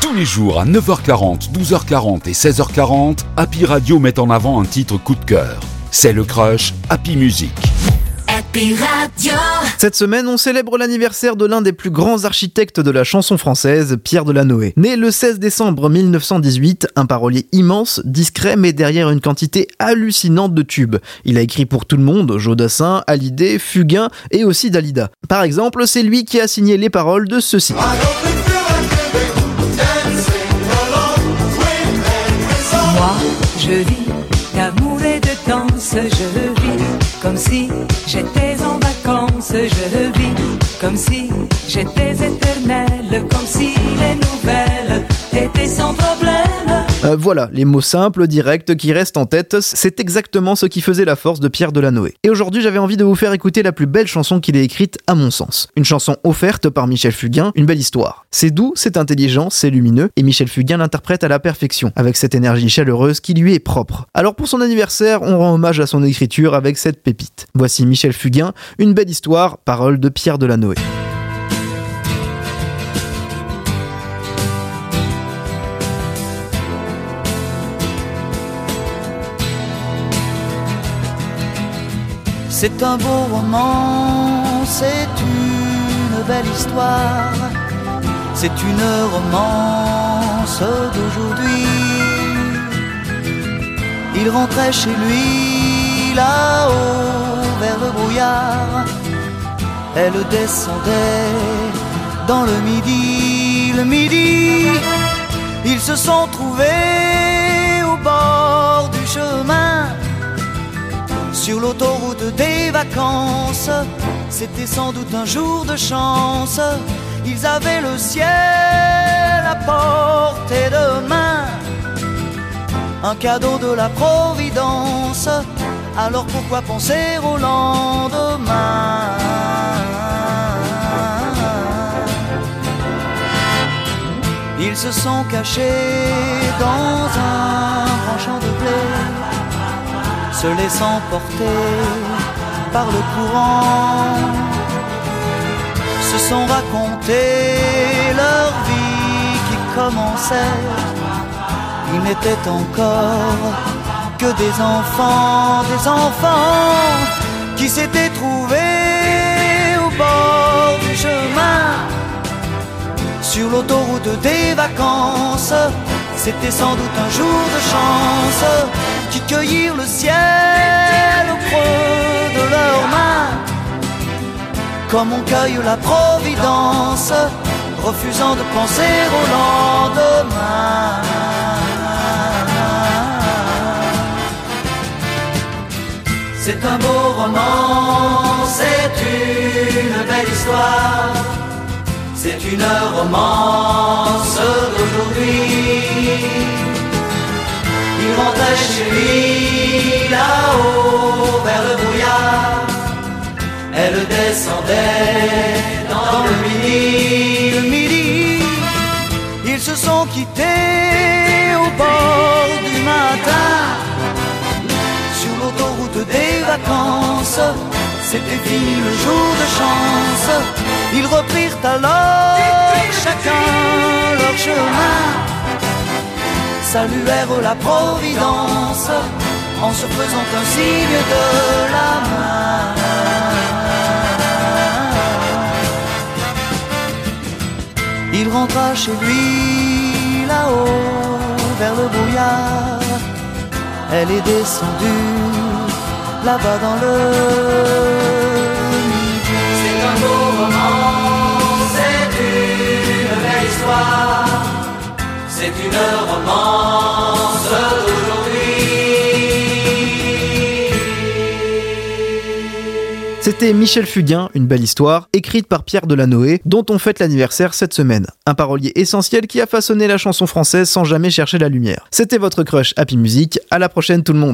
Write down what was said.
Tous les jours à 9h40, 12h40 et 16h40, Happy Radio met en avant un titre coup de cœur. C'est le Crush Happy Music. Happy Radio. Cette semaine, on célèbre l'anniversaire de l'un des plus grands architectes de la chanson française, Pierre Delanoë. Né le 16 décembre 1918, un parolier immense, discret, mais derrière une quantité hallucinante de tubes. Il a écrit pour tout le monde, Jodassin, Hallyday, Fugain et aussi Dalida. Par exemple, c'est lui qui a signé les paroles de ceci. Moi, je vis d'amour et de danse, je vis comme si j'étais en vacances, je vis comme si j'étais éternelle, comme si les nouvelles étaient sans problème. Voilà, les mots simples, directs, qui restent en tête, c'est exactement ce qui faisait la force de Pierre Delanoë. Et aujourd'hui, j'avais envie de vous faire écouter la plus belle chanson qu'il ait écrite à mon sens. Une chanson offerte par Michel Fugain, une belle histoire. C'est doux, c'est intelligent, c'est lumineux, et Michel Fugain l'interprète à la perfection, avec cette énergie chaleureuse qui lui est propre. Alors pour son anniversaire, on rend hommage à son écriture avec cette pépite. Voici Michel Fugain, une belle histoire, paroles de Pierre Delanoë. C'est un beau roman, c'est une belle histoire, c'est une romance d'aujourd'hui. Il rentrait chez lui, là-haut, vers le brouillard. Elle descendait dans le midi. Ils se sont trouvés au bord du chemin, sur l'autoroute des vacances. C'était sans doute un jour de chance. Ils avaient le ciel à portée de main, un cadeau de la Providence. Alors pourquoi penser au lendemain? Ils se sont cachés dans un grand champ de blé, se laissant porter par le courant, se sont raconté leur vie qui commençait. Ils n'étaient encore que des enfants qui s'étaient trouvés au bord du chemin, sur l'autoroute des vacances. C'était sans doute un jour de chance, qui cueillirent le ciel au creux de leurs mains, comme on cueille la Providence, refusant de penser au lendemain. C'est un beau roman, c'est une belle histoire, c'est une romance d'aujourd'hui. Il rentrait chez lui, là-haut, vers le brouillard. Elle descendait dans le midi. Ils se sont quittés au bord du matin, sur l'autoroute des vacances. C'était fini le jour de chance. Ils reprirent alors chacun leur chemin, saluèrent la Providence en se faisant un signe de la main. Il rentra chez lui, là-haut, vers le brouillard. Elle est descendue, là-bas dans le midi. C'est un beau roman, c'est une belle histoire, c'est une romance d'aujourd'hui. C'était Michel Fugain, une belle histoire, écrite par Pierre Delanoë, dont on fête l'anniversaire cette semaine. Un parolier essentiel qui a façonné la chanson française sans jamais chercher la lumière. C'était votre crush Happy Music, à la prochaine tout le monde.